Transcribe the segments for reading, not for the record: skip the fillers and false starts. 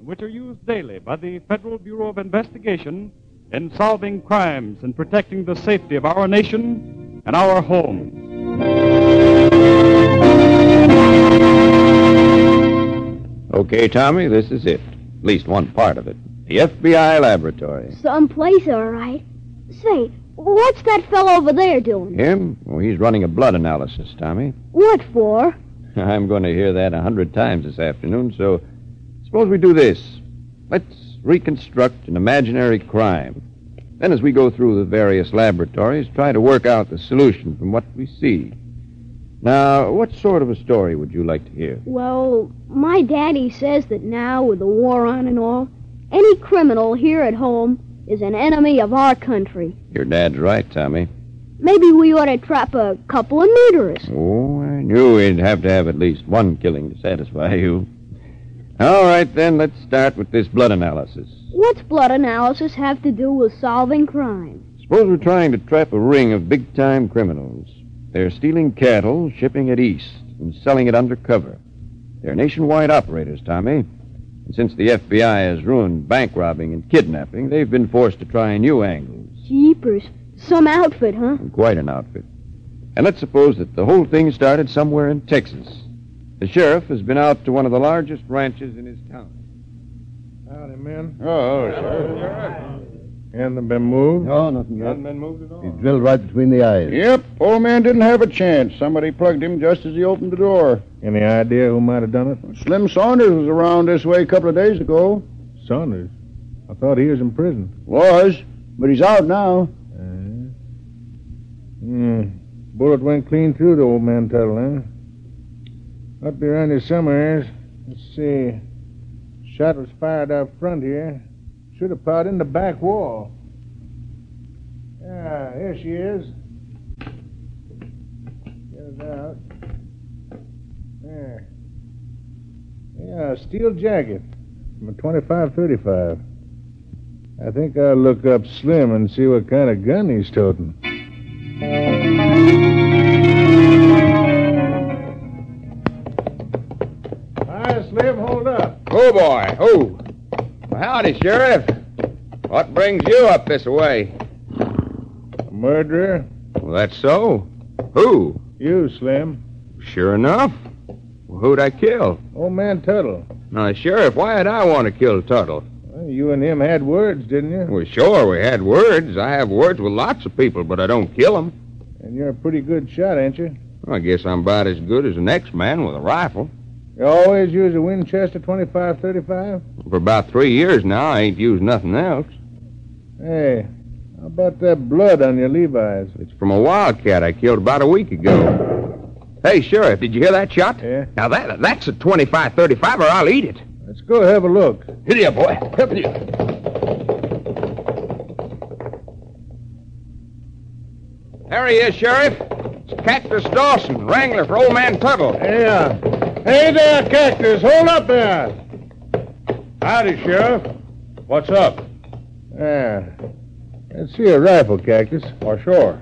which are used daily by the Federal Bureau of Investigation in solving crimes and protecting the safety of our nation and our homes. Okay, Tommy, this is it. At least one part of it. The FBI laboratory. Someplace, all right. Say, what's that fellow over there doing? Him? Well, he's running a blood analysis, Tommy. What for? I'm going to hear that 100 times this afternoon, so suppose we do this. Let's reconstruct an imaginary crime. Then as we go through the various laboratories, try to work out the solution from what we see. Now, what sort of a story would you like to hear? Well, my daddy says that now, with the war on and all, any criminal here at home is an enemy of our country. Your dad's right, Tommy. Maybe we ought to trap a couple of murderers. Oh, I knew we'd have to have at least one killing to satisfy you. All right, then, let's start with this blood analysis. What's blood analysis have to do with solving crime? Suppose we're trying to trap a ring of big-time criminals. They're stealing cattle, shipping it east, and selling it undercover. They're nationwide operators, Tommy. And since the FBI has ruined bank robbing and kidnapping, they've been forced to try new angles. Jeepers. Some outfit, huh? And quite an outfit. And let's suppose that the whole thing started somewhere in Texas. The sheriff has been out to one of the largest ranches in his town. Howdy, men. Oh, Sheriff. Hasn't been moved? No, nothing yet. Hasn't been moved at all. He's drilled right between the eyes. Yep, old man didn't have a chance. Somebody plugged him just as he opened the door. Any idea who might have done it? Slim Saunders was around this way a couple of days ago. Saunders. I thought he was in prison. Was, but he's out now. Bullet went clean through the old man Tuttle, huh? Must be around here somewhere. Let's see. Shot was fired out front here. Should have plowed in the back wall. Yeah, here she is. Get it out. There. Yeah, steel jacket from a 25-35. I think I'll look up Slim and see what kind of gun he's toting. Hi, Slim, hold up. Oh, boy. Oh. Well, howdy, Sheriff. What brings you up this way? A murderer? Well, that's so. Who? You, Slim. Sure enough. Well, who'd I kill? Old man Tuttle. Now, Sheriff, why'd I want to kill Tuttle? Well, you and him had words, didn't you? Well, sure, we had words. I have words with lots of people, but I don't kill them. And you're a pretty good shot, ain't you? Well, I guess I'm about as good as the next man with a rifle. You always use a Winchester 25-35? For about 3 years now, I ain't used nothing else. Hey, how about that blood on your Levi's? It's from a wildcat I killed about a week ago. Hey, Sheriff, did you hear that shot? Yeah. Now, that's a 25-35, or I'll eat it. Let's go have a look. Here, boy. Help you. There he is, Sheriff. It's Cactus Dawson, wrangler for old man Tuttle. Yeah. Hey there, Cactus. Hold up there. Howdy, Sheriff. What's up? Yeah. Let's see a rifle, Cactus. Oh, sure.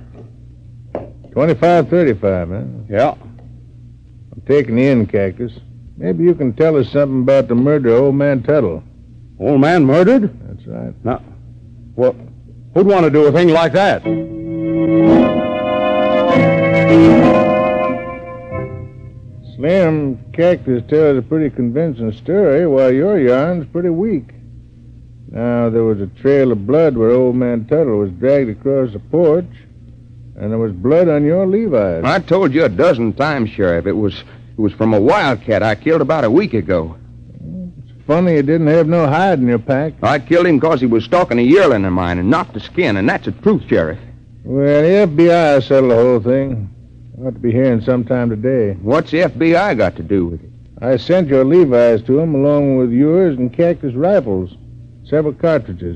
25-35, huh? Yeah. I'm taking you in, Cactus. Maybe you can tell us something about the murder of old man Tuttle. Old man murdered? That's right. Now, well, who'd want to do a thing like that? Slim, Cactus tells a pretty convincing story, while your yarn's pretty weak. Now, there was a trail of blood where old man Tuttle was dragged across the porch, and there was blood on your Levi's. I told you a dozen times, Sheriff. It was from a wildcat I killed about a week ago. It's funny you didn't have no hide in your pack. I killed him because he was stalking a yearling of mine and knocked the skin, and that's the truth, Sheriff. Well, the FBI settled the whole thing. Ought to be hearing sometime today. What's the FBI got to do with it? I sent your Levi's to him along with yours and Cactus rifles. Several cartridges.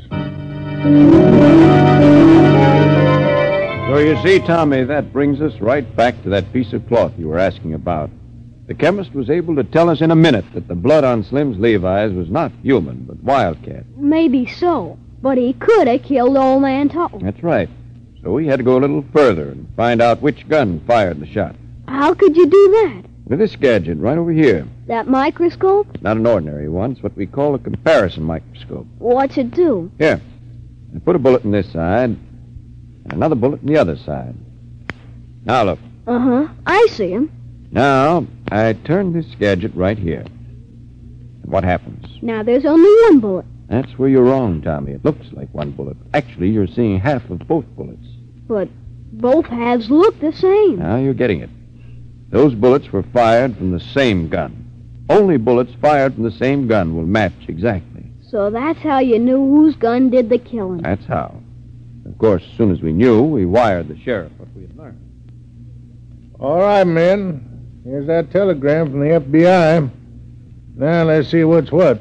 So you see, Tommy, that brings us right back to that piece of cloth you were asking about. The chemist was able to tell us in a minute that the blood on Slim's Levi's was not human, but wildcat. Maybe so, but he could have killed old man Tuttle. That's right. So we had to go a little further and find out which gun fired the shot. How could you do that? Look at this gadget right over here. That microscope? Not an ordinary one. It's what we call a comparison microscope. What's it do? Here. I put a bullet in this side and another bullet in the other side. Now look. Uh-huh. I see him. Now, I turn this gadget right here. And what happens? Now there's only one bullet. That's where you're wrong, Tommy. It looks like one bullet. Actually, you're seeing half of both bullets. But both halves look the same. Now you're getting it. Those bullets were fired from the same gun. Only bullets fired from the same gun will match exactly. So that's how you knew whose gun did the killing. That's how. Of course, as soon as we knew, we wired the sheriff what we had learned. All right, men. Here's that telegram from the FBI. Now let's see what's what.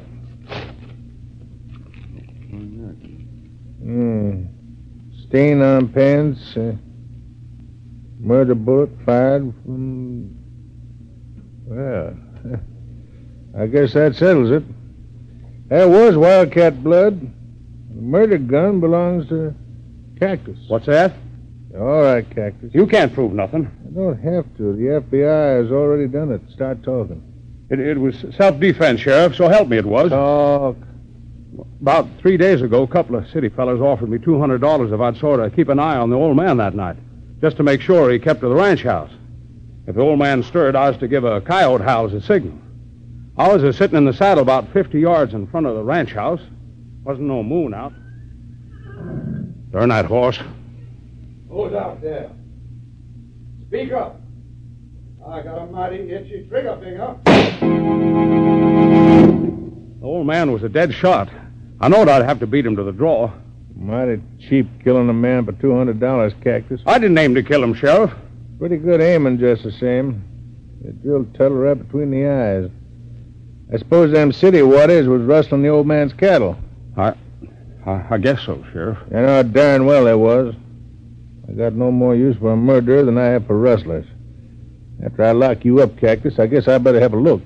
Stain on pants. Murder bullet fired from... Well, I guess that settles it. There was wildcat blood. The murder gun belongs to Cactus. What's that? All right, Cactus. You can't prove nothing. I don't have to. The FBI has already done it. Start talking. It was self-defense, Sheriff, so help me it was. Talk. About 3 days ago, a couple of city fellas offered me $200 if I'd sort of keep an eye on the old man that night, just to make sure he kept to the ranch house. If the old man stirred, I was to give a coyote howl as a signal. I was sitting in the saddle about 50 yards in front of the ranch house. Wasn't no moon out. Turn that horse. Who's out there? Speak up. I got a mighty itchy trigger finger. The old man was a dead shot. I knowed I'd have to beat him to the draw. Mighty cheap killing a man for $200, Cactus. I didn't aim to kill him, Sheriff. Pretty good aiming, just the same. You drilled Tuttle right between the eyes. I suppose them city waters was rustling the old man's cattle. I guess so, Sheriff. You know darn well they was. I got no more use for a murderer than I have for rustlers. After I lock you up, Cactus, I guess I better have a look.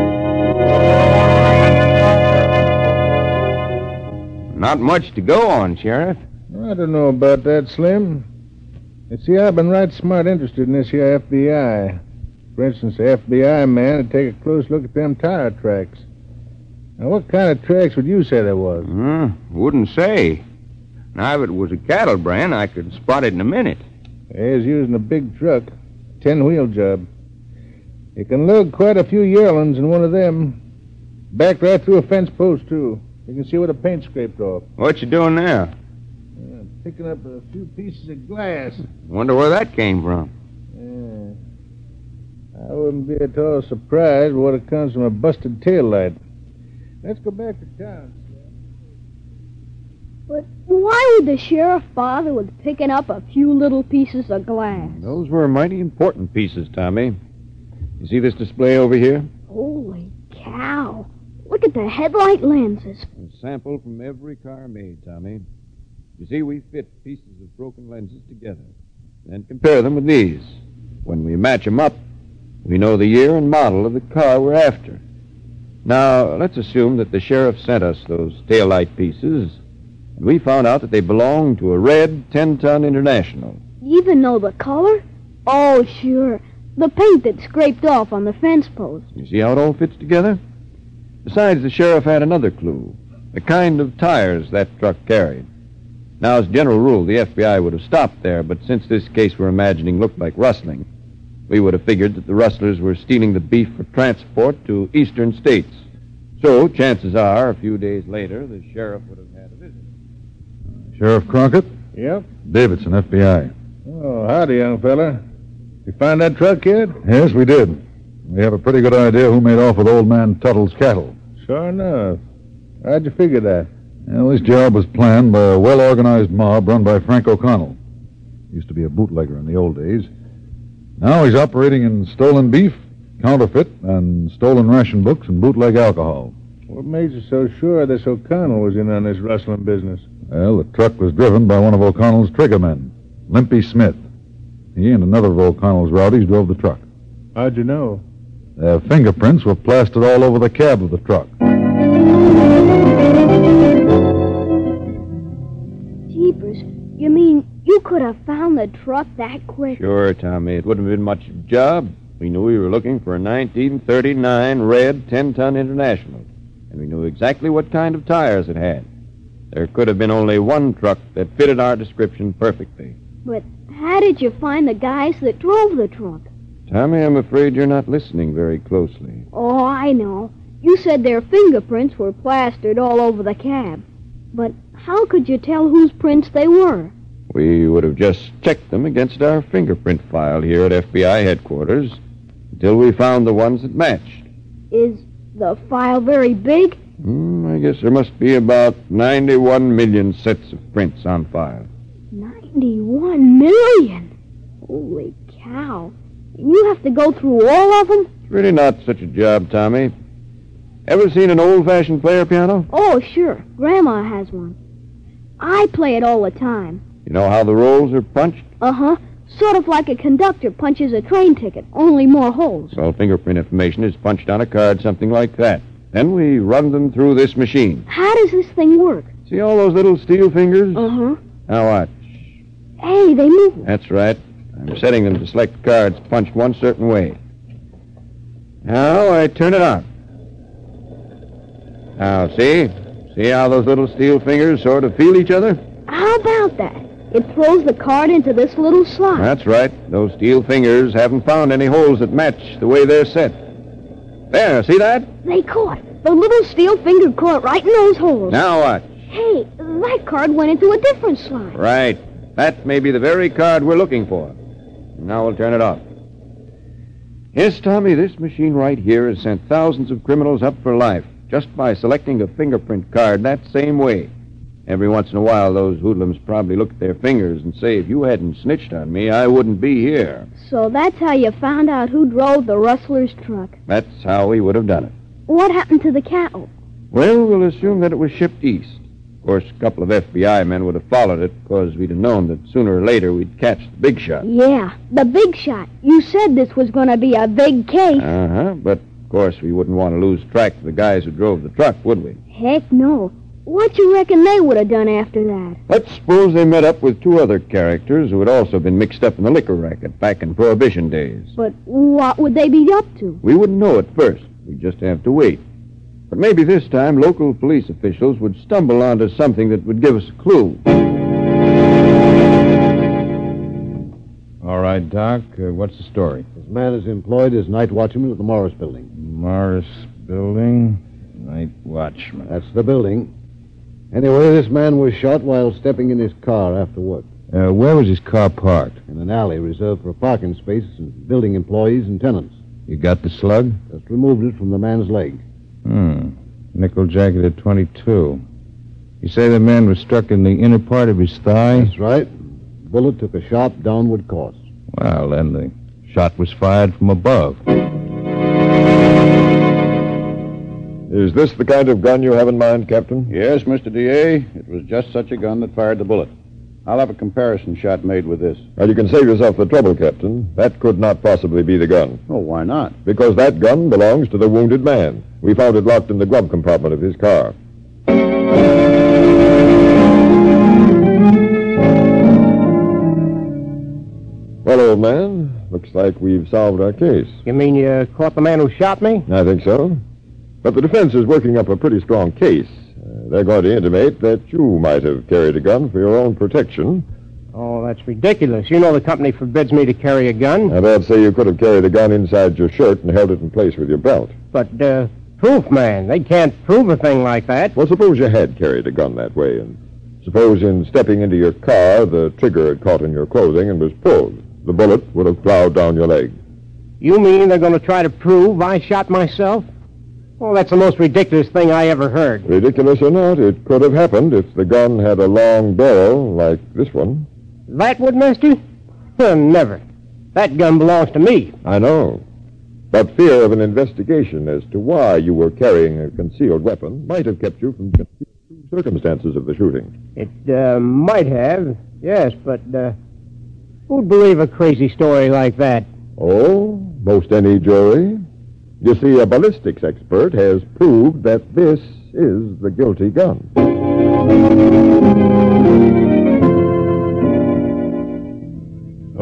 Not much to go on, Sheriff. I don't know about that, Slim. You see, I've been right smart interested in this here FBI. For instance, the FBI man would take a close look at them tire tracks. Now, what kind of tracks would you say there was? Wouldn't say. Now, if it was a cattle brand, I could spot it in a minute. They was using a big truck, 10-wheel job. You can load quite a few yearlings in one of them. Back right through a fence post, too. You can see where the paint scraped off. What you doing now? Picking up a few pieces of glass. Wonder where that came from. I wouldn't be at all surprised what it comes from a busted taillight. Let's go back to town. But why would the sheriff bother with picking up a few little pieces of glass? Those were mighty important pieces, Tommy. You see this display over here? Holy cow. Look at the headlight lenses. A sample from every car made, Tommy. You see, we fit pieces of broken lenses together and compare them with these. When we match them up, we know the year and model of the car we're after. Now, let's assume that the sheriff sent us those taillight pieces, and we found out that they belonged to a red 10-ton International. You even know the color? Oh, sure. The paint that scraped off on the fence post. You see how it all fits together? Besides, the sheriff had another clue, the kind of tires that truck carried. Now, as a general rule, the FBI would have stopped there, but since this case we're imagining looked like rustling, we would have figured that the rustlers were stealing the beef for transport to eastern states. So, chances are, a few days later, the sheriff would have had a visit. Sheriff Crockett? Yep. Davidson, FBI. Oh, howdy, young fella. You find that truck yet? Yes, we did. We have a pretty good idea who made off with old man Tuttle's cattle. Sure enough. How'd you figure that? Well, this job was planned by a well-organized mob run by Frank O'Connell. Used to be a bootlegger in the old days. Now he's operating in stolen beef, counterfeit, and stolen ration books and bootleg alcohol. What made you so sure this O'Connell was in on this rustling business? Well, the truck was driven by one of O'Connell's triggermen, Limpy Smith. He and another of O'Connell's rowdies drove the truck. How'd you know? Their fingerprints were plastered all over the cab of the truck. Jeepers, you mean you could have found the truck that quick? Sure, Tommy. It wouldn't have been much of a job. We knew we were looking for a 1939 red 10-ton International, and we knew exactly what kind of tires it had. There could have been only one truck that fitted our description perfectly. But how did you find the guys that drove the truck? Tommy, I'm afraid you're not listening very closely. Oh, I know. You said their fingerprints were plastered all over the cab. But how could you tell whose prints they were? We would have just checked them against our fingerprint file here at FBI headquarters until we found the ones that matched. Is the file very big? I guess there must be about 91 million sets of prints on file. 91 million? Holy cow. And you have to go through all of them? It's really not such a job, Tommy. Ever seen an old-fashioned player piano? Oh, sure. Grandma has one. I play it all the time. You know how the rolls are punched? Uh-huh. Sort of like a conductor punches a train ticket, only more holes. Well, fingerprint information is punched on a card, something like that. Then we run them through this machine. How does this thing work? See all those little steel fingers? Uh-huh. Now watch. Hey, they move. That's right. I'm setting them to select cards punched one certain way. Now I turn it on. Now, see? See how those little steel fingers sort of feel each other? How about that? It throws the card into this little slot. That's right. Those steel fingers haven't found any holes that match the way they're set. There, see that? They caught. The little steel finger caught right in those holes. Now watch. Hey, that card went into a different slot. Right. That may be the very card we're looking for. Now we'll turn it off. Yes, Tommy, this machine right here has sent thousands of criminals up for life just by selecting a fingerprint card that same way. Every once in a while, those hoodlums probably look at their fingers and say, if you hadn't snitched on me, I wouldn't be here. So that's how you found out who drove the rustler's truck. That's how we would have done it. What happened to the cattle? Well, we'll assume that it was shipped east. Of course, a couple of FBI men would have followed it because we'd have known that sooner or later we'd catch the big shot. Yeah, the big shot. You said this was going to be a big case. Uh-huh, but of course we wouldn't want to lose track of the guys who drove the truck, would we? Heck no. What you reckon they would have done after that? Let's suppose they met up with two other characters who had also been mixed up in the liquor racket back in Prohibition days. But what would they be up to? We wouldn't know at first. We'd just have to wait. But maybe this time local police officials would stumble onto something that would give us a clue. All right, Doc. What's the story? This man is employed as night watchman at the Morris Building. Morris Building, night watchman. That's the building. Anyway, this man was shot while stepping in his car after work. Where was his car parked? In an alley reserved for parking spaces and building employees and tenants. You got the slug? Just removed it from the man's leg. Nickel jacketed 22. You say the man was struck in the inner part of his thigh? That's right. The bullet took a sharp downward course. Well, then the shot was fired from above. Is this the kind of gun you have in mind, Captain? Yes, Mr. D.A. It was just such a gun that fired the bullet. I'll have a comparison shot made with this. Well, you can save yourself the trouble, Captain. That could not possibly be the gun. Oh, why not? Because that gun belongs to the wounded man. We found it locked in the glove compartment of his car. Well, old man, looks like we've solved our case. You mean you caught the man who shot me? I think so. But the defense is working up a pretty strong case. They're going to intimate that you might have carried a gun for your own protection. Oh, that's ridiculous. You know the company forbids me to carry a gun. And I'd say you could have carried a gun inside your shirt and held it in place with your belt. But, proof, man. They can't prove a thing like that. Well, suppose you had carried a gun that way, and suppose in stepping into your car, the trigger had caught in your clothing and was pulled. The bullet would have plowed down your leg. You mean they're going to try to prove I shot myself? Oh, that's the most ridiculous thing I ever heard. Ridiculous or not, it could have happened if the gun had a long barrel like this one. That would, mister? Never. That gun belongs to me. I know. But fear of an investigation as to why you were carrying a concealed weapon might have kept you from the circumstances of the shooting. It, might have, yes, but, who'd believe a crazy story like that? Oh, most any jury. You see, a ballistics expert has proved that this is the guilty gun.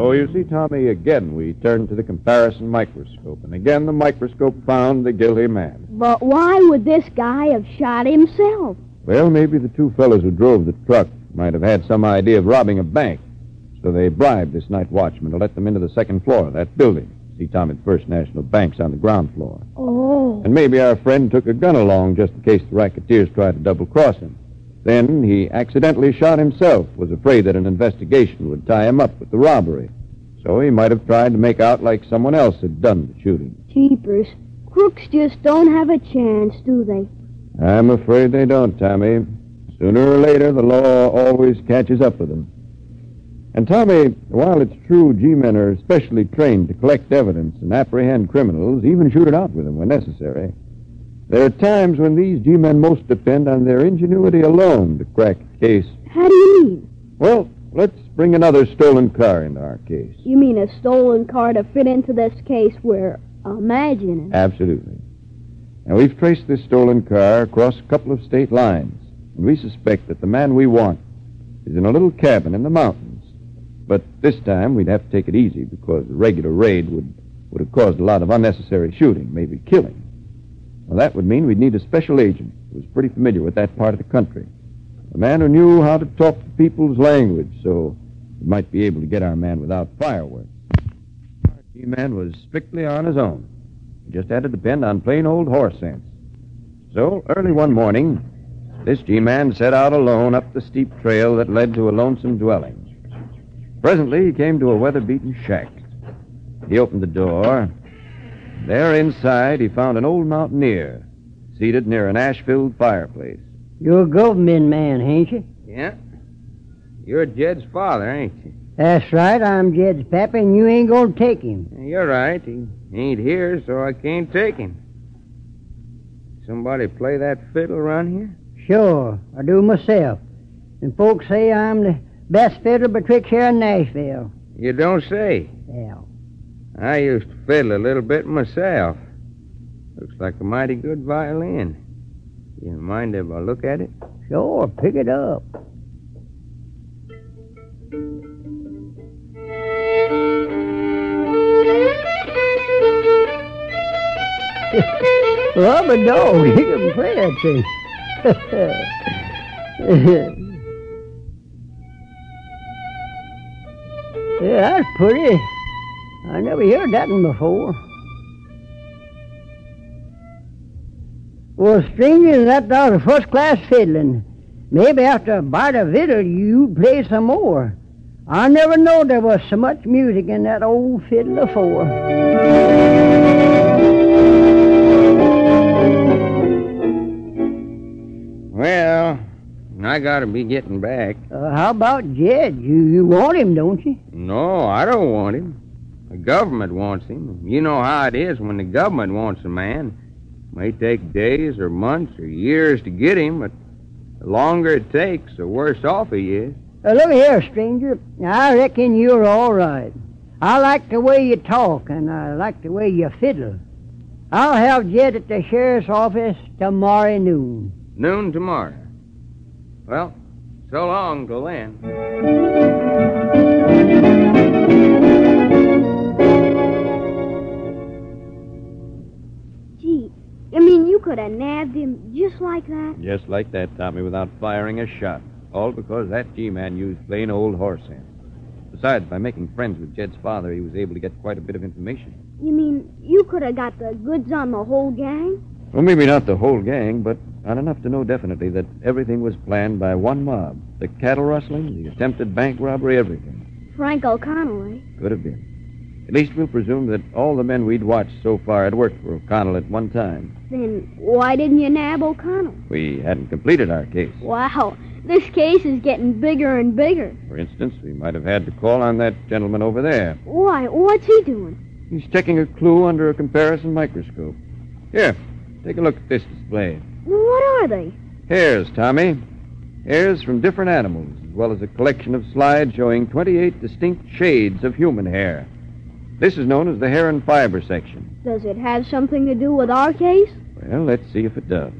So you see, Tommy, again we turned to the comparison microscope, and again the microscope found the guilty man. But why would this guy have shot himself? Well, maybe the two fellows who drove the truck might have had some idea of robbing a bank, so they bribed this night watchman to let them into the second floor of that building. See, Tommy's First National Bank's on the ground floor. Oh. And maybe our friend took a gun along just in case the racketeers tried to double-cross him. Then he accidentally shot himself, was afraid that an investigation would tie him up with the robbery. So he might have tried to make out like someone else had done the shooting. Jeepers. Crooks just don't have a chance, do they? I'm afraid they don't, Tommy. Sooner or later, the law always catches up with them. And, Tommy, while it's true G-men are specially trained to collect evidence and apprehend criminals, even shoot it out with them when necessary, there are times when these G-men most depend on their ingenuity alone to crack a case. How do you mean? Well, let's bring another stolen car into our case. You mean a stolen car to fit into this case we're imagining? Absolutely. Now, we've traced this stolen car across a couple of state lines, and we suspect that the man we want is in a little cabin in the mountains. But this time, we'd have to take it easy because a regular raid would have caused a lot of unnecessary shooting, maybe killing. Well, that would mean we'd need a special agent who was pretty familiar with that part of the country. A man who knew how to talk to people's language, so we might be able to get our man without fireworks. Our G-man was strictly on his own. He just had to depend on plain old horse sense. So, early one morning, this G-man set out alone up the steep trail that led to a lonesome dwelling. Presently, he came to a weather-beaten shack. He opened the door. There inside, he found an old mountaineer seated near an ash-filled fireplace. You're a government man, ain't you? Yeah. You're Jed's father, ain't you? That's right. I'm Jed's pappy, and you ain't going to take him. You're right. He ain't here, so I can't take him. Somebody play that fiddle around here? Sure, I do myself. And folks say I'm the best fiddler betwixt here and Nashville. You don't say? Yeah. I used to fiddle a little bit myself. Looks like a mighty good violin. You mind if I look at it? Sure, pick it up. Well, but dog, he can play that thing. Yeah, that's pretty. I never heard that one before. Well, stranger, that was first-class fiddling. Maybe after a bite of victual, you'd play some more. I never knowed there was so much music in that old fiddle afore. Well, I gotta be getting back. How about Jed? You want him, don't you? No, I don't want him. The government wants him. You know how it is when the government wants a man. It may take days or months or years to get him, but the longer it takes, the worse off he is. Look here, stranger. I reckon you're all right. I like the way you talk, and I like the way you fiddle. I'll have Jed at the sheriff's office tomorrow noon. Noon tomorrow. Well, so long till then. Gee, you mean you could have nabbed him just like that? Just like that, Tommy, without firing a shot. All because that G-man used plain old horse sense. Besides, by making friends with Jed's father, he was able to get quite a bit of information. You mean you could have got the goods on the whole gang? Well, maybe not the whole gang, but on enough to know definitely that everything was planned by one mob. The cattle rustling, the attempted bank robbery, everything. Frank O'Connell, eh? Could have been. At least we'll presume that all the men we'd watched so far had worked for O'Connell at one time. Then why didn't you nab O'Connell? We hadn't completed our case. Wow, this case is getting bigger and bigger. For instance, we might have had to call on that gentleman over there. Why? What's he doing? He's checking a clue under a comparison microscope. Here, take a look at this display. What are they? Hairs, Tommy. Hairs from different animals, as well as a collection of slides showing 28 distinct shades of human hair. This is known as the hair and fiber section. Does it have something to do with our case? Well, let's see if it does.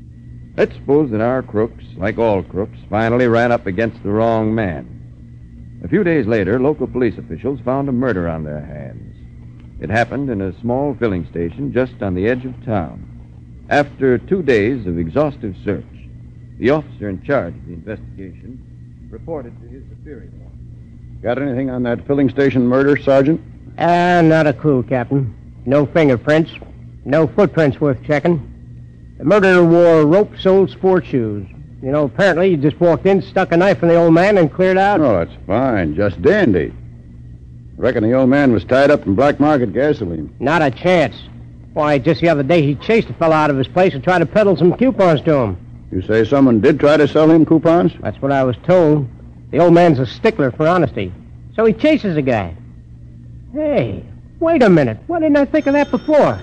Let's suppose that our crooks, like all crooks, finally ran up against the wrong man. A few days later, local police officials found a murder on their hands. It happened in a small filling station just on the edge of town. After 2 days of exhaustive search, the officer in charge of the investigation reported to his superior. Got anything on that filling station murder, Sergeant? Not a clue, Captain. No fingerprints. No footprints worth checking. The murderer wore rope-soled sport shoes. You know, apparently he just walked in, stuck a knife in the old man, and cleared out. Oh, that's fine. Just dandy. Reckon the old man was tied up in black market gasoline. Not a chance. Why, just the other day he chased a fellow out of his place and tried to peddle some coupons to him. You say someone did try to sell him coupons? That's what I was told. The old man's a stickler for honesty. So he chases the guy. Hey, wait a minute. Why didn't I think of that before?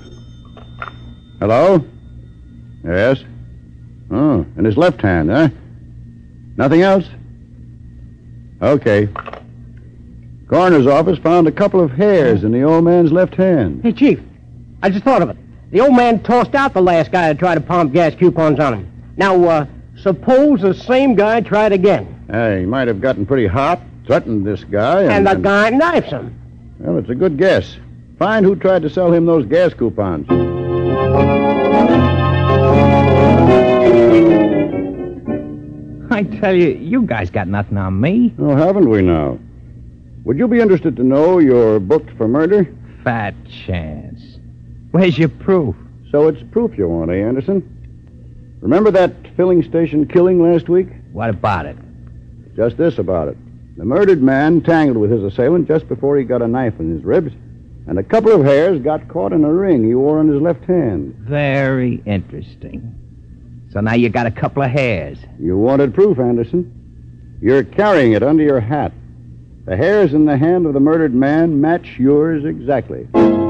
Hello? Yes? Oh, in his left hand, huh? Nothing else? Okay. Coroner's office found a couple of hairs in the old man's left hand. Hey, Chief, I just thought of it. The old man tossed out the last guy that tried to palm gas coupons on him. Now, suppose the same guy tried again. He might have gotten pretty hot, threatened this guy, And the guy knifes him. Well, it's a good guess. Find who tried to sell him those gas coupons. I tell you, you guys got nothing on me. Oh, haven't we now? Would you be interested to know you're booked for murder? Fat chance. Where's your proof? So it's proof you want, eh, Anderson? Remember that filling station killing last week? What about it? Just this about it. The murdered man tangled with his assailant just before he got a knife in his ribs, and a couple of hairs got caught in a ring he wore on his left hand. Very interesting. So now you got a couple of hairs. You wanted proof, Anderson. You're carrying it under your hat. The hairs in the hand of the murdered man match yours exactly.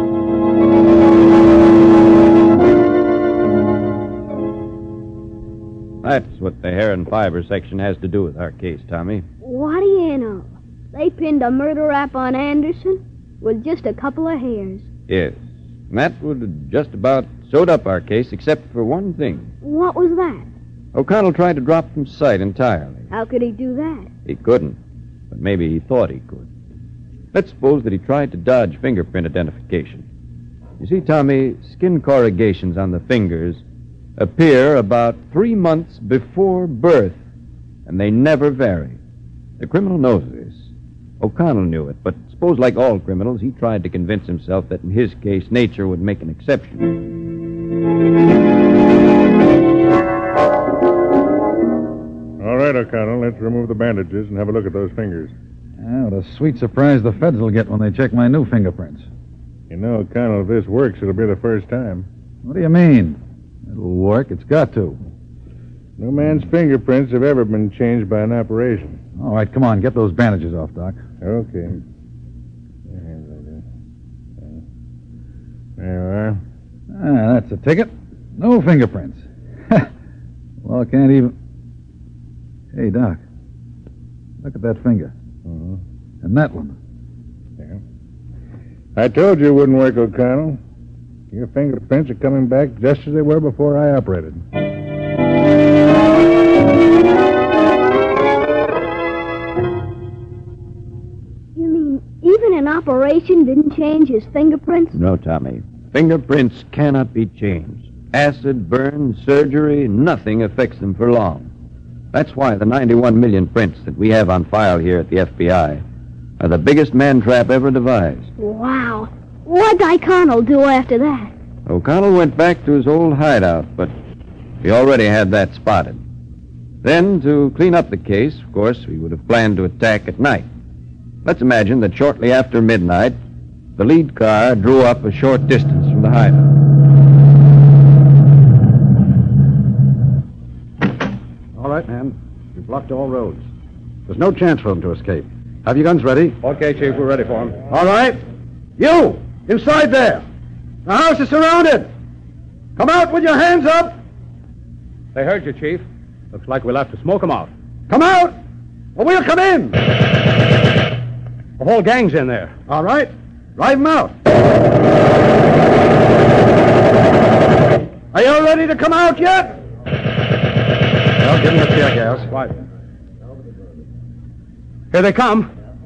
That's what the hair and fiber section has to do with our case, Tommy. What do you know? They pinned a murder rap on Anderson with just a couple of hairs. Yes. And that would have just about sewed up our case, except for one thing. What was that? O'Connell tried to drop from sight entirely. How could he do that? He couldn't, but maybe he thought he could. Let's suppose that he tried to dodge fingerprint identification. You see, Tommy, skin corrugations on the fingers appear about 3 months before birth, and they never vary. The criminal knows this. O'Connell knew it, but suppose, like all criminals, he tried to convince himself that in his case, nature would make an exception. All right, O'Connell, let's remove the bandages and have a look at those fingers. What a sweet surprise the feds will get when they check my new fingerprints. You know, O'Connell, if this works, it'll be the first time. What do you mean? It'll work. It's got to. No man's fingerprints have ever been changed by an operation. All right, come on. Get those bandages off, Doc. Okay. There you are. That's a ticket. No fingerprints. Well, I can't even... Hey, Doc. Look at that finger. Uh-huh. And that one. Yeah. I told you it wouldn't work, O'Connell. Your fingerprints are coming back just as they were before I operated. You mean even an operation didn't change his fingerprints? No, Tommy. Fingerprints cannot be changed. Acid, burn, surgery, nothing affects them for long. That's why the 91 million prints that we have on file here at the FBI are the biggest man trap ever devised. Wow. What'd O'Connell do after that? O'Connell went back to his old hideout, but he already had that spotted. Then, to clean up the case, of course, we would have planned to attack at night. Let's imagine that shortly after midnight, the lead car drew up a short distance from the hideout. All right, man. We've blocked all roads. There's no chance for them to escape. Have your guns ready? Okay, Chief, we're ready for him. All right. You! Inside there! The house is surrounded! Come out with your hands up! They heard you, Chief. Looks like we'll have to smoke them out. Come out, or we'll come in! The whole gang's in there. All right. Drive them out. Are you all ready to come out yet? Well, give them the tear gas. Right. Here they come.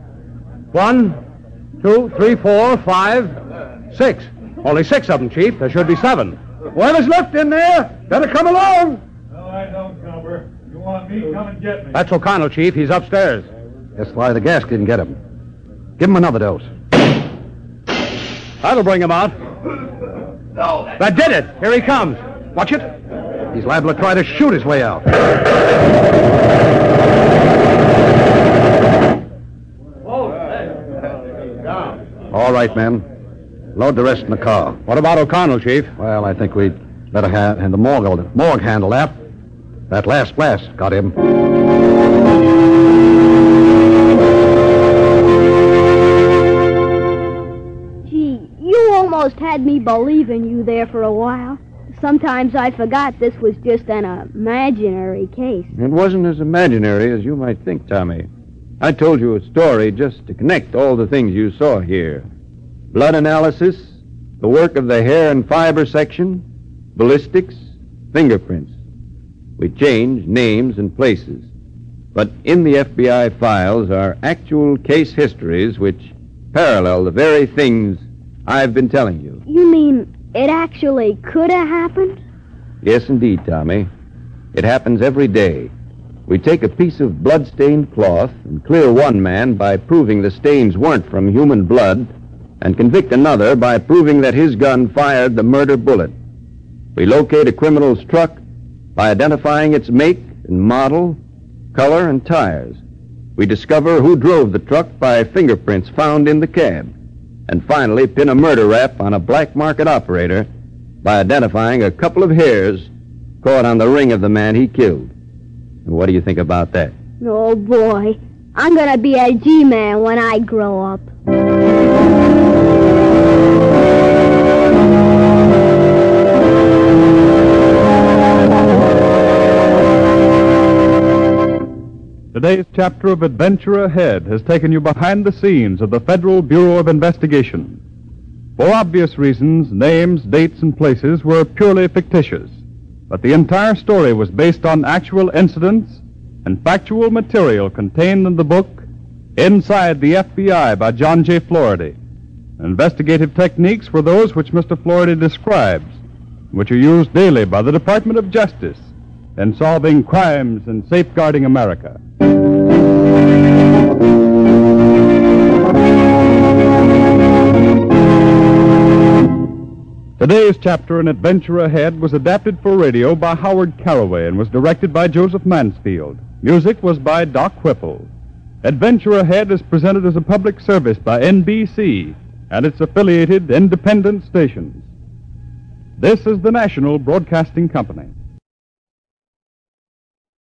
1, 2, 3, 4, 5, 6. Only 6 of them, Chief. There should be 7. Whoever's left in there, better come along. No, I don't, Cumber. You want me, come and get me. That's O'Connell, Chief. He's upstairs. That's why the gas didn't get him. Give him another dose. That'll bring him out. That did it. Here he comes. Watch it. He's liable to try to shoot his way out. All right, men. Load the rest in the car. What about O'Connell, Chief? Well, I think we'd better have the morgue handle that. That last blast got him. Gee, you almost had me believing you there for a while. Sometimes I forgot this was just an imaginary case. It wasn't as imaginary as you might think, Tommy. I told you a story just to connect all the things you saw here. Blood analysis, the work of the hair and fiber section, ballistics, fingerprints. We changed names and places. But in the FBI files are actual case histories which parallel the very things I've been telling you. You mean it actually could have happened? Yes, indeed, Tommy. It happens every day. We take a piece of blood-stained cloth and clear one man by proving the stains weren't from human blood and convict another by proving that his gun fired the murder bullet. We locate a criminal's truck by identifying its make and model, color, and tires. We discover who drove the truck by fingerprints found in the cab. And finally pin a murder rap on a black market operator by identifying a couple of hairs caught on the ring of the man he killed. And what do you think about that? Oh, boy. I'm gonna be a G-man when I grow up. Today's chapter of Adventure Ahead has taken you behind the scenes of the Federal Bureau of Investigation. For obvious reasons, names, dates, and places were purely fictitious, but the entire story was based on actual incidents and factual material contained in the book Inside the FBI by John J. Floredy. Investigative techniques were those which Mr. Floredy describes, which are used daily by the Department of Justice in solving crimes and safeguarding America. Today's chapter in Adventure Ahead was adapted for radio by Howard Caraway and was directed by Joseph Mansfield. Music was by Doc Whipple. Adventure Ahead is presented as a public service by NBC and its affiliated independent stations. This is the National Broadcasting Company.